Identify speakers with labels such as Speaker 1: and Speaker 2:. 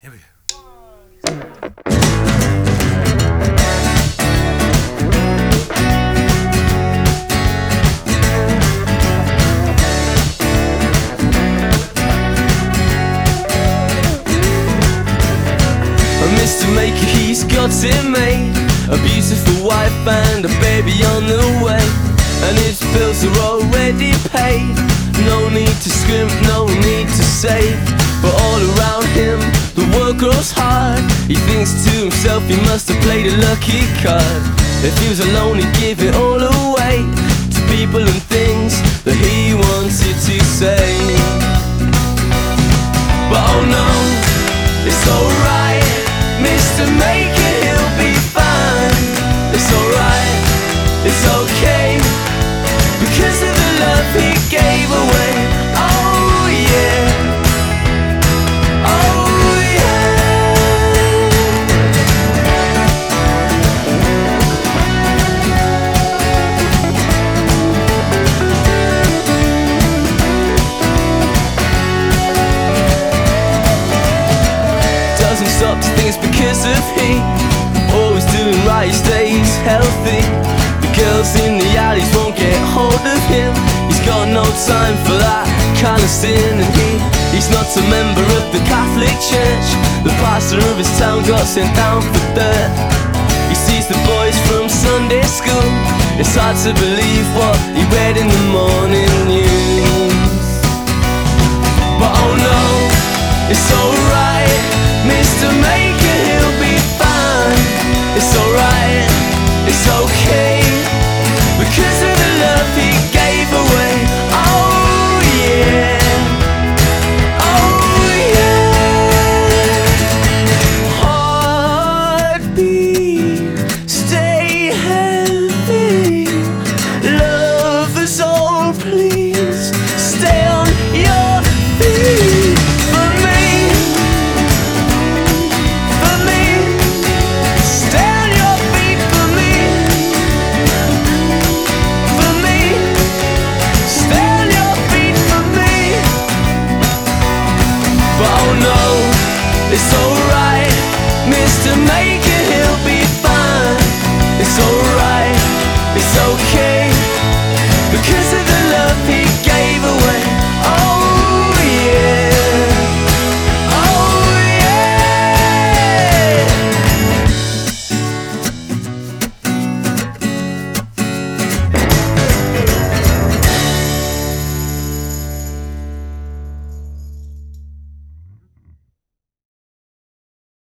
Speaker 1: Here we go.
Speaker 2: Mr. Maker, he's got it made. A beautiful wife and a baby on the way, and his bills are already paid. No need to scrimp, no need to save. But all around him, the world grows hard. He thinks to himself he must have played a lucky card. If he was alone, he'd give it all away to people and things that he wanted to say. But oh no, it's alright, Mr. Maker, he'll be fine. It's alright, it's okay, because of the love he gave away. Oh yeah, oh yeah. Doesn't stop to think it's because of he always doing right, he stays healthy. The girls in the alleys won't get hold of him. He's got no time for that kind of sin. And he's not a member of the Catholic Church. The pastor of his town got sent down for dirt. He sees the boys from Sunday school. It's hard to believe what he read in the morning news. But oh no, it's alright,